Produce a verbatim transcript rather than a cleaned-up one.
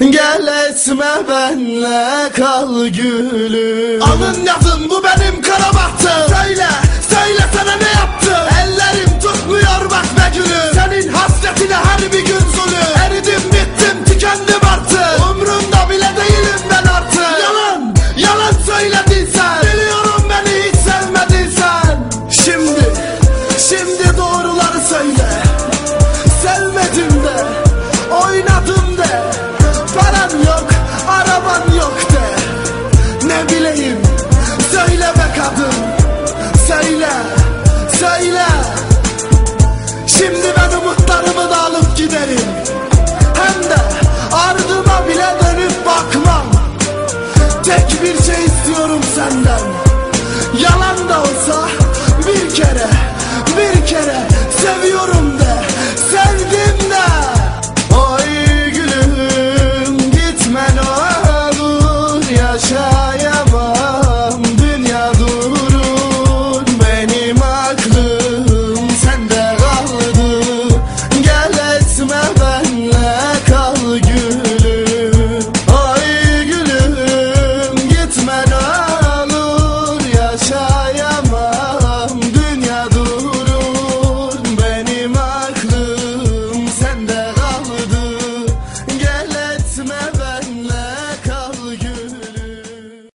Gel etme benle kal gülüm. Alın yazın bu benim kara bahtım. Söyle, söyle sana ne yaptım? Ellerim tutmuyor bak be gülüm. Senin hasretine her bir gün zulüm. Eridim bittim tükendim artık. Umrumda bile değilim ben artık. Yalan, yalan söyledin sen. Biliyorum beni hiç sevmedin sen. Şimdi, şimdi doğruları söyle. Sevmedim de, oynadım de. Paran yok, araban yok de. Ne bileyim, söyle be kadın. Söyle, söyle. Şimdi ben umutlarımı da alıp giderim. Hem de ardıma bile dönüp bakmam. Tek bir şey istiyorum senden.